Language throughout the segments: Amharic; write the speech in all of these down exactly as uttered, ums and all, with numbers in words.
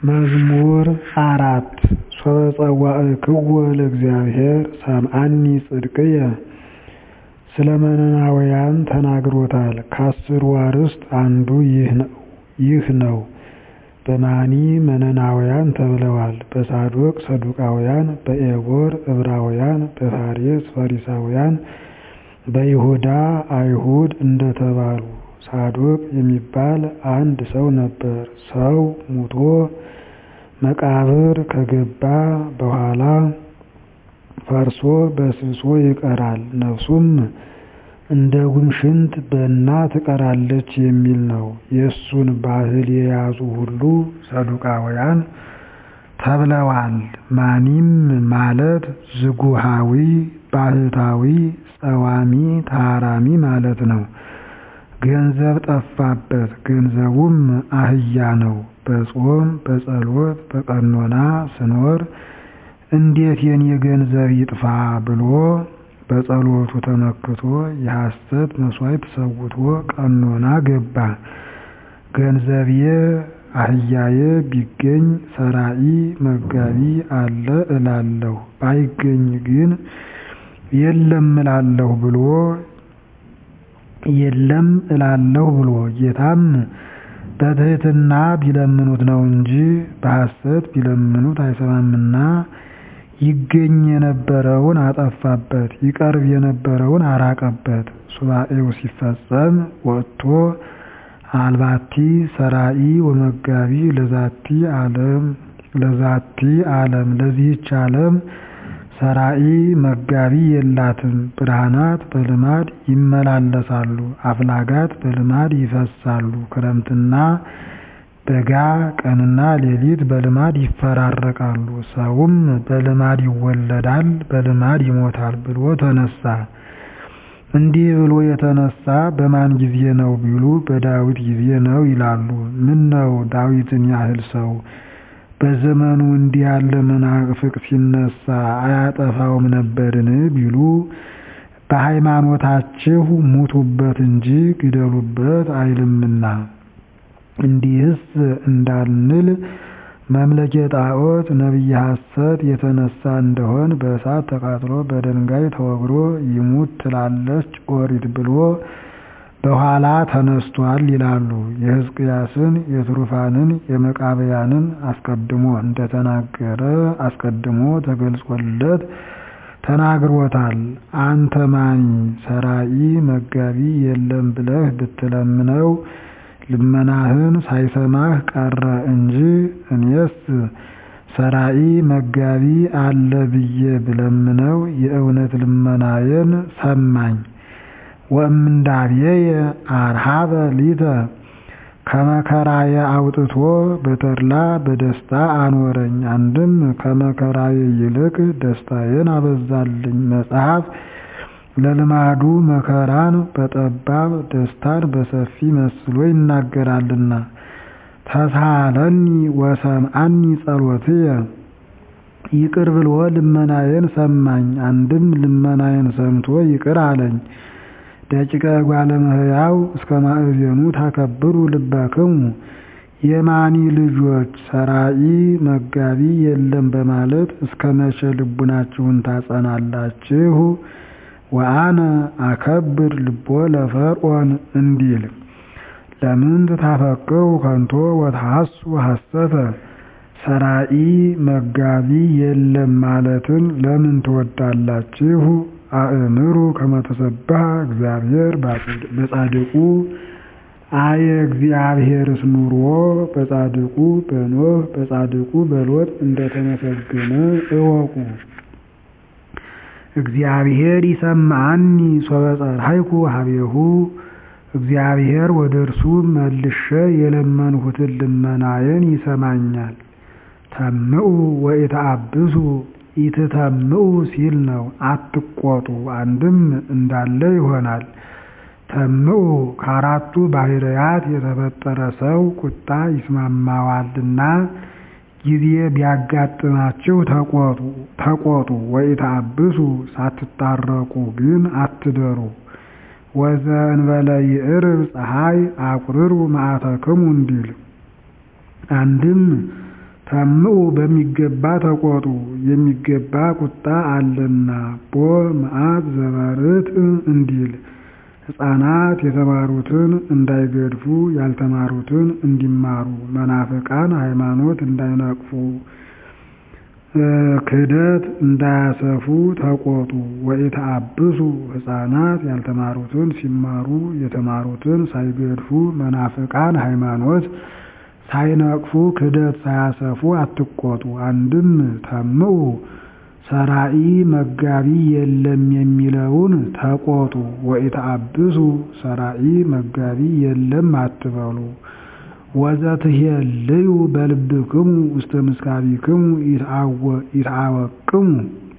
መዝሙር አራት ሶበ ጸዋዕክዎ ለእግዚአብሔር ሰምዓኒ ጽድቅየ ስለ መነናውያን ተናግሮታል። ከአስሩ አርዕስት አንዱ ይህ ነው። በማኒ መነናውያን ተብለዋል። በሳዶቅ ሰዱቃውያን፣ በዔቦር ዕብራውያን፣ በፋሬስ ፈሪሳውያን፣ በይሁዳ አይሁድ እንደተባሉ። ሳዶቅ የሚባል አንድ ሰው ነበር። ሰው ሙቶ መቃብር ከገባ በኋላ ፈርሶ በስብሶ ይቀራል፣ ነፍሱም እንደ ጉም ሽንት በና ትቀራለች የሚል ነው። የእሱን ባህል የያዙ ሁሉ ሰዱቃውያን ተብለዋል። ማኒም ማለት ዝጉሃዊ፣ ባህታዊ፣ ጸዋሚ፣ ታራሚ ማለት ነው። ገንዘብ ጠፋበት፣ ገንዘቡም አህያ ነው። በጾም በጸሎት በቀኖና ስኖር እንዴት የኔ ገንዘብ ይጥፋ ብሎ በጸሎቱ ተመክቶ የሐሰት መስዋዕት ሰውቶ ቀኖና ገባ። ገንዘቤ አህያዬ ቢገኝ ሰራኢ መጋቢ አለ እላለሁ፣ ባይገኝ ግን የለም እላለሁ ብሎ የለም እላለሁ ብሎ ጌታም በትሕትና ቢለምኑት ነው እንጂ በሐሰት ቢለምኑት አይሰማምና ይገኝ የነበረውን አጠፋበት፣ ይቀርብ የነበረውን አራቀበት። ሱባኤው ሲፈጸም ወጥቶ አልባቲ ሰራኢ ወመጋቢ ለዛቲ ዓለም ለዛቲ ዓለም ለዚህች ዓለም ሰራኢ መጋቢ የላትም። ብርሃናት በልማድ ይመላለሳሉ፣ አፍላጋት በልማድ ይፈሳሉ። ክረምትና በጋ ቀንና ሌሊት በልማድ ይፈራረቃሉ። ሰውም በልማድ ይወለዳል፣ በልማድ ይሞታል ብሎ ተነሳ። እንዲህ ብሎ የተነሳ በማን ጊዜ ነው ቢሉ በዳዊት ጊዜ ነው ይላሉ። ምን ነው ዳዊትን ያህል ሰው በዘመኑ እንዲህ ያለ መናፍቅ ሲነሳ አያጠፋውም ነበርን ቢሉ በሃይማኖታችሁ ሙቱበት እንጂ ግደሉበት አይልምና። እንዲህስ እንዳንል መምለኬ ጣዖት ነቢየ ሐሰት የተነሳ እንደሆን በእሳት ተቃጥሎ በድንጋይ ተወግሮ ይሙት ትላለች ኦሪት ብሎ በኋላ ተነስቷል ይላሉ። የሕዝቅያስን የትሩፋንን የመቃብያንን አስቀድሞ እንደተናገረ አስቀድሞ ተገልጾለት ተናግሮታል። አንተ ማኒ ሰራኢ መጋቢ የለም ብለህ ብትለምነው ልመናህን ሳይሰማህ ቀረ እንጂ እኔስ ሰራኢ መጋቢ አለ ብዬ ብለምነው የእውነት ልመናዬን ሰማኝ። ወእምንዳብየየ አርሃበ ሊተ ከመከራዬ አውጥቶ በተድላ በደስታ አኖረኝ። አንድም ከመከራዬ ይልቅ ደስታዬን አበዛልኝ። መጽሐፍ ለልማዱ መከራን በጠባብ ደስታን በሰፊ መስሎ ይናገራልና። ተሳሃለኒ ወሰምዓኒ ጸሎትየ ይቅር ብሎ ልመናዬን ሰማኝ። አንድም ልመናዬን ሰምቶ ይቅር አለኝ። ደቂቀ እጓለ እመሕያው እስከ ማእዜኑ ታከብሩ ልበክሙ የማኒ ልጆች ሰራኢ መጋቢ የለም በማለት እስከ መቼ ልቡናችሁን ታጸናላችሁ? ወአነ አከብር ልቦ ለፈርዖን እንዲል ለምን ታፈቅሩ ከንቶ ወትሐሱ ሐሰተ ሰራኢ መጋቢ የለም ማለትን ለምን ትወዳላችሁ? አእምሩ ከመ ተሰብሐ እግዚአብሔር በጻድቁ አየ እግዚአብሔርስ ኑሮ በጻድቁ በኖህ በጻድቁ በሎጥ እንደተመሰገነ እወቁ። እግዚአብሔር ይሰምዓኒ ሶበ ጸርሐይኩ ኀቤሁ እግዚአብሔር ወደ እርሱ መልሼ የለመንሁትን ልመናዬን ይሰማኛል። ተምዑ ወኢተአብሱ ኢትተምዑ ሲል ነው። አትቆጡ አንድም እንዳለ ይሆናል። ተምዑ ከአራቱ ባህርያት የተፈጠረ ሰው ቁጣ ይስማማዋልና ጊዜ ቢያጋጥማችሁ ተቆጡ ተቆጡ። ወኢተአብሱ ሳትታረቁ ግን አትደሩ። ወዘእንበለ ይዕርብ ፀሐይ አቁርሩ መዓተክሙ እንዲል አንድም ሰምዑ በሚገባ ተቆጡ የሚገባ ቁጣ አለና ቦ መዓት ዘበርት እንዲል ሕፃናት የተማሩትን እንዳይገድፉ ያልተማሩትን እንዲማሩ መናፍቃን ሃይማኖት እንዳይነቅፉ ክህደት እንዳያሰፉ ተቆጡ። ወኢተአብሱ ሕፃናት ያልተማሩትን ሲማሩ የተማሩትን ሳይገድፉ መናፍቃን ሃይማኖት ሳይነቅፉ ክህደት ሳያሰፉ አትቆጡ። አንድም ተምዑ ሰራኢ መጋቢ የለም የሚለውን ተቆጡ። ወኢተአብሱ ሰራኢ መጋቢ የለም አትበሉ። ወዘትሄልዩ በልብክሙ ውስተ ምስካቢክሙ ይትአወቅሙ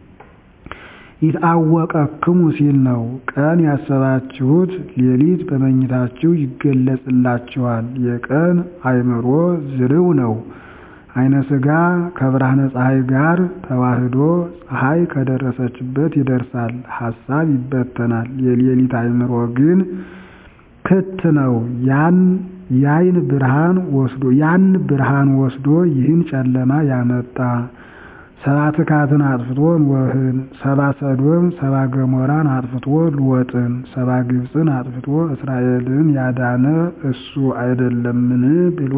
ይትአወቀክሙ ሲል ነው። ቀን ያሰባችሁት ሌሊት በመኝታችሁ ይገለጽላችኋል። የቀን አእምሮ ዝርው ነው። አይነ ሥጋ ከብርሃነ ፀሐይ ጋር ተዋህዶ ፀሐይ ከደረሰችበት ይደርሳል፣ ሐሳብ ይበተናል። የሌሊት አእምሮ ግን ክት ነው። ያን ያይን ብርሃን ወስዶ ያን ብርሃን ወስዶ ይህን ጨለማ ያመጣ ሰባ ትካትን አጥፍቶ ኖህን፣ ሰባ ሰዶም ሰባ ገሞራን አጥፍቶ ሎጥን፣ ሰባ ግብፅን አጥፍቶ እስራኤልን ያዳነ እሱ አይደለምን ብሎ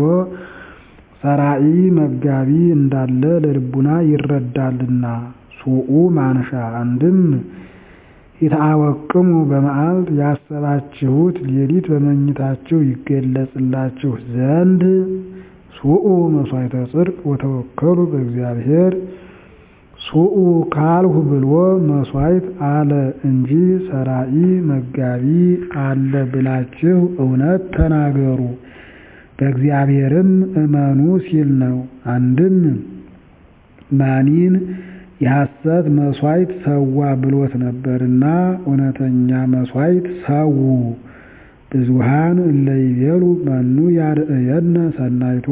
ሰራኢ መጋቢ እንዳለ ለልቡና ይረዳልና። ሱኡ ማንሻ አንድም ይትአወቅሙ በመዓልት ያሰባችሁት ሌሊት በመኝታችሁ ይገለጽላችሁ ዘንድ ሱኡ መስዋዕተ ጽድቅ ወተወከሉ በእግዚአብሔር። ሱኡ ካልሁ ብሎ መስዋዕት አለ እንጂ ሰራኢ መጋቢ አለ ብላችሁ እውነት ተናገሩ በእግዚአብሔርም እመኑ ሲል ነው። አንድም ማኒን የሐሰት መስዋዕት ሰዋ ብሎት ነበርና እውነተኛ መስዋዕት ሰው። ብዙሃን እለ ይቤሉ መኑ ያርእየነ ሰናይቶ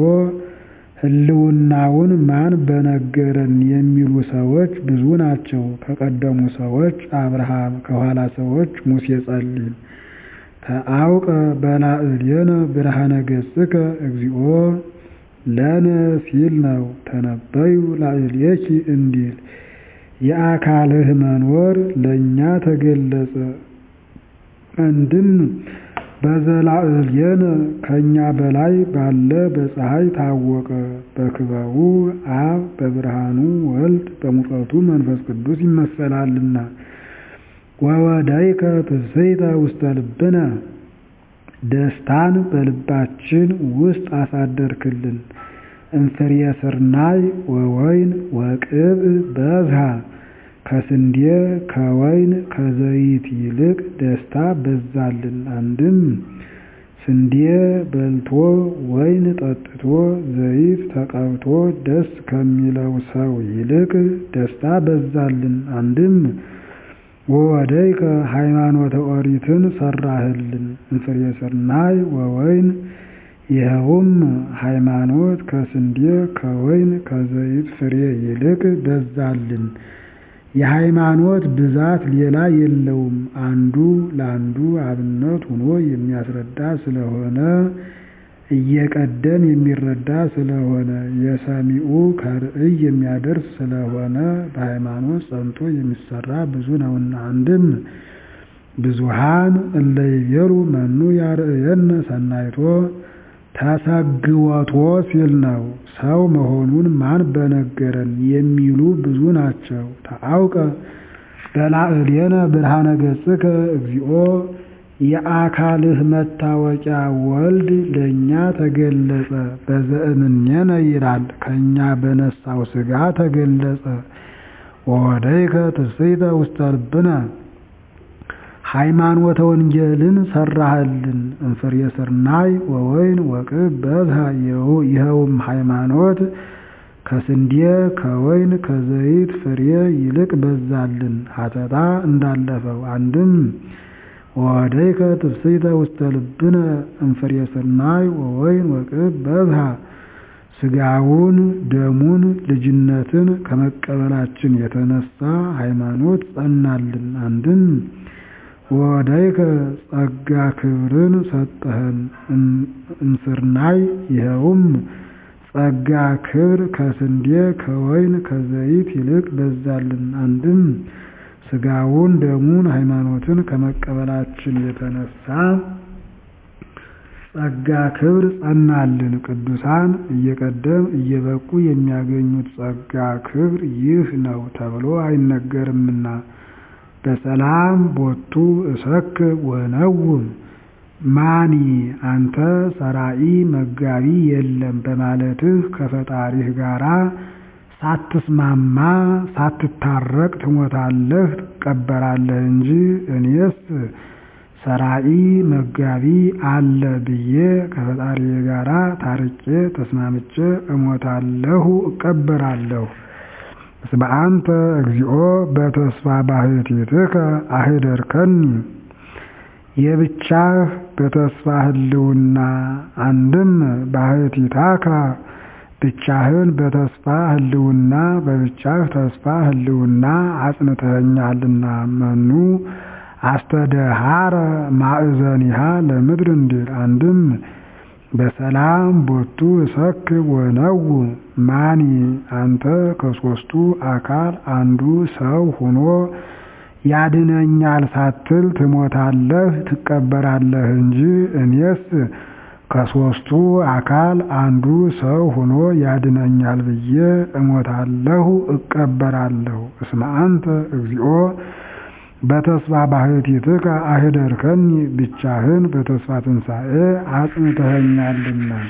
ህልውናውን ማን በነገረን የሚሉ ሰዎች ብዙ ናቸው። ከቀደሙ ሰዎች አብርሃም፣ ከኋላ ሰዎች ሙሴ ጸሊም። ተአውቀ በላዕሌነ ብርሃነ ገጽከ እግዚኦ ለነ ሲል ነው። ተነበዩ ላዕሌኪ እንዲል የአካልህ መኖር ለእኛ ተገለጸ። አንድም በዘላዕሌነ ከእኛ በላይ ባለ በፀሐይ ታወቀ። በክበቡ አብ በብርሃኑ ወልድ በሙቀቱ መንፈስ ቅዱስ ይመሰላልና። ወወዳይከ ትስብእተ ውስተ ልብነ ደስታን በልባችን ውስጥ አሳደርክልን። እንፍሬየ ስርናይ ወወይን ወቅብእ በዝሃ ከስንዴ ከወይን ከዘይት ይልቅ ደስታ በዛልን። አንድም ስንዴ በልቶ ወይን ጠጥቶ ዘይት ተቀብቶ ደስ ከሚለው ሰው ይልቅ ደስታ በዛልን። አንድም ወወዳይከ ሃይማኖተ ኦሪትን ሰራህልን። እንፍሬየ ስርናይ ወወይን ይኸውም ሃይማኖት ከስንዴ ከወይን ከዘይት ፍሬ ይልቅ በዛልን። የሃይማኖት ብዛት ሌላ የለውም፣ አንዱ ለአንዱ አብነት ሆኖ የሚያስረዳ ስለሆነ እየቀደም የሚረዳ ስለሆነ የሰሚኡ ከርእይ የሚያደርስ ስለሆነ በሃይማኖት ጸንቶ የሚሰራ ብዙ ነውና። አንድም ብዙሃን እለ ይቤሉ መኑ ያርእየነ ሰናይቶ ተሰግወቶ ሲል ነው። ሰው መሆኑን ማን በነገረን የሚሉ ብዙ ናቸው። ተአውቀ በላዕሌነ ብርሃነ ገጽከ እግዚኦ የአካልህ መታወቂያ ወልድ ለእኛ ተገለጸ። በዘእምኔነ ይላል ከእኛ በነሳው ሥጋ ተገለጸ። ወወዳይከ ትስብእተ ውስተ ልብነ ሃይማኖተ ወንጌልን ሰራህልን። እንፍሬየ ስርናይ ወወይን ወቅብእ በዝሃ ይኸውም ሃይማኖት ከስንዴ ከወይን ከዘይት ፍሬ ይልቅ በዛልን። ሀተታ እንዳለፈው። አንድም ወወዳይከ ትስብእተ ውስተ ልብነ እንፍሬየ ስርናይ ወወይን ወቅብእ በዝሃ ሥጋውን ደሙን ልጅነትን ከመቀበላችን የተነሳ ሃይማኖት ጸናልን። አንድም ወወዳይከ ጸጋ ክብርን ሰጠህን። እንስርናይ ይኸውም ጸጋ ክብር ከስንዴ ከወይን ከዘይት ይልቅ በዛልን። አንድም ሥጋውን ደሙን ሃይማኖትን ከመቀበላችን የተነሳ ጸጋ ክብር ጸናልን። ቅዱሳን እየቀደም እየበቁ የሚያገኙት ጸጋ ክብር ይህ ነው ተብሎ አይነገርምና በሰላም ቦቱ እሰክር ወነውም ማኒ አንተ ሰራኢ መጋቢ የለም በማለትህ ከፈጣሪህ ጋራ ሳትስማማ ሳትታረቅ ትሞታለህ ትቀበራለህ እንጂ እኔስ ሰራኢ መጋቢ አለ ብዬ ከፈጣሪዬ ጋራ ታርቄ ተስማምቼ እሞታለሁ እቀበራለሁ። እስመ አንተ እግዚኦ በተስፋ ባሕቲትከ አህደርከኒ የብቻህ በተስፋ ህልውና አንድም ባሕቲታከ ብቻህን በተስፋ ህልውና በብቻህ ተስፋ ህልውና አጽንተኸኛልና መኑ አስተደሃረ ማእዘኒሃ ለምድር እንዲል። አንድም በሰላም ቦቱ እሰክር ወነውም ማኒ አንተ ከሦስቱ አካል አንዱ ሰው ሆኖ ያድነኛል ሳትል ትሞታለህ ትቀበራለህ እንጂ እኔስ ከሦስቱ አካል አንዱ ሰው ሆኖ ያድነኛል ብዬ እሞታለሁ እቀበራለሁ። እስመ አንተ እግዚኦ በተስፋ ባሕቲትከ አህደርከኒ ብቻህን በተስፋ ትንሣኤ አጽንተኸኛልና።